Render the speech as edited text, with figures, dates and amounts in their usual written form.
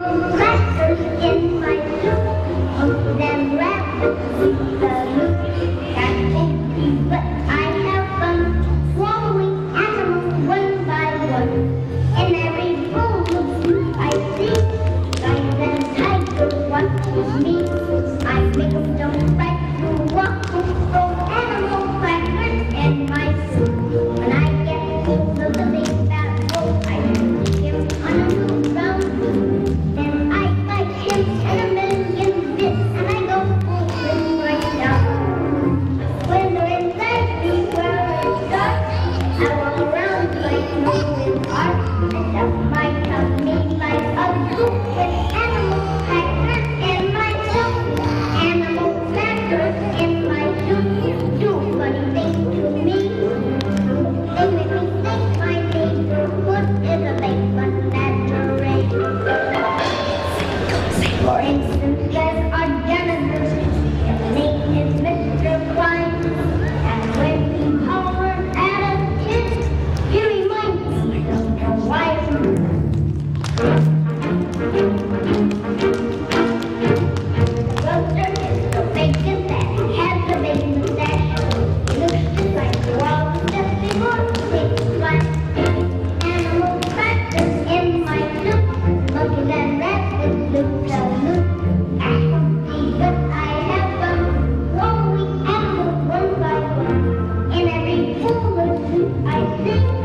Crackers in my soup, them rabbits eat the loot. That's empty, but I have fun swallowing animals one by one. In every bowl of soup I see, lions and tigers watching me. I make them jump right through waffles, throw animal crackers in my soup. When I get hold of the big fat bowl, I stick him on a little round soup. Then I bite him in a million bits, and I go fooling right down. When they're inside me where it's dark, I walk around like no in art. I stuff my tummy like a soup with animal crackers in my soup. Animal crackers in my soup do funny things to me. They make me think my neighborhood is a big menagerie. For instance, there's our janitor. His name is Mr. Klein. And when he hollers at a kid, he reminds me of the wife. Roaster is the bacon that has the big mustache. He looks just like the wall just before he takes flight. Animal crackers in my soup. Monkeys and rabbits look so loop. Empty, but I have fun swallowing animals one by one. In every bowl of soup I see.